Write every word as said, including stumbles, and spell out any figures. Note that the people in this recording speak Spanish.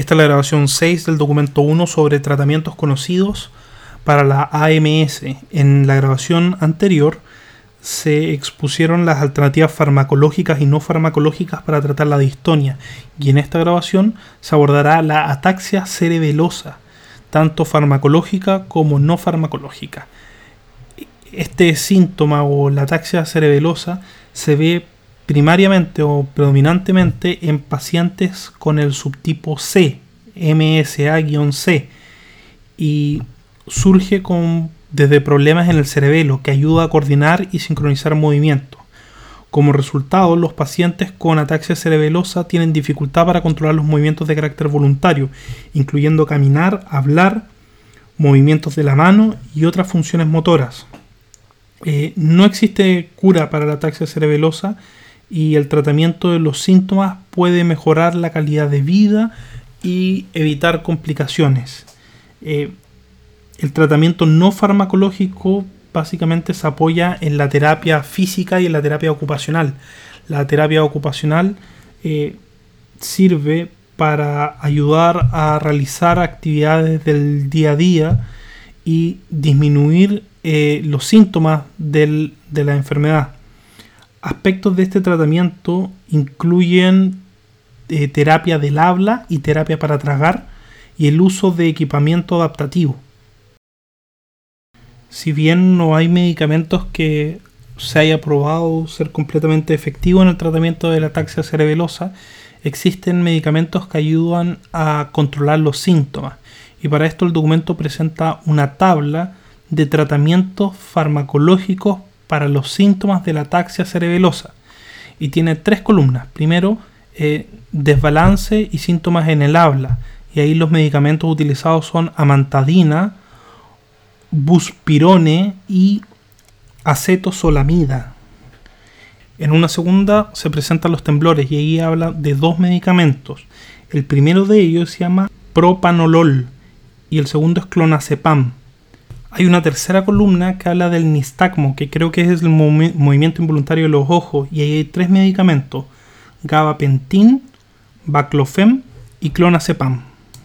Esta es la grabación seis del documento uno sobre tratamientos conocidos para la A M S. En la grabación anterior se expusieron las alternativas farmacológicas y no farmacológicas para tratar la distonia, y en esta grabación se abordará la ataxia cerebelosa, tanto farmacológica como no farmacológica. Este síntoma o la ataxia cerebelosa se ve primariamente o predominantemente en pacientes con el subtipo C, M S A C, y surge con, desde problemas en el cerebelo que ayuda a coordinar y sincronizar movimientos. Como resultado, los pacientes con ataxia cerebelosa tienen dificultad para controlar los movimientos de carácter voluntario, incluyendo caminar, hablar, movimientos de la mano y otras funciones motoras. Eh, no existe cura para la ataxia cerebelosa y el tratamiento de los síntomas puede mejorar la calidad de vida y evitar complicaciones. Eh, el tratamiento no farmacológico básicamente se apoya en la terapia física y en la terapia ocupacional. La terapia ocupacional eh, sirve para ayudar a realizar actividades del día a día y disminuir eh, los síntomas del, de la enfermedad. Aspectos de este tratamiento incluyen eh, terapia del habla y terapia para tragar y el uso de equipamiento adaptativo. Si bien no hay medicamentos que se haya probado ser completamente efectivos en el tratamiento de la ataxia cerebelosa, existen medicamentos que ayudan a controlar los síntomas, y para esto el documento presenta una tabla de tratamientos farmacológicos para los síntomas de la ataxia cerebelosa, y tiene tres columnas. Primero, eh, desbalance y síntomas en el habla, y ahí los medicamentos utilizados son amantadina, buspirone y acetosolamida. En una segunda se presentan los temblores y ahí habla de dos medicamentos. El primero de ellos se llama propanolol y el segundo es clonazepam. Hay una tercera columna que habla del nistagmo, que creo que es el movi- movimiento involuntario de los ojos, y ahí hay tres medicamentos: gabapentin, baclofen y clonazepam.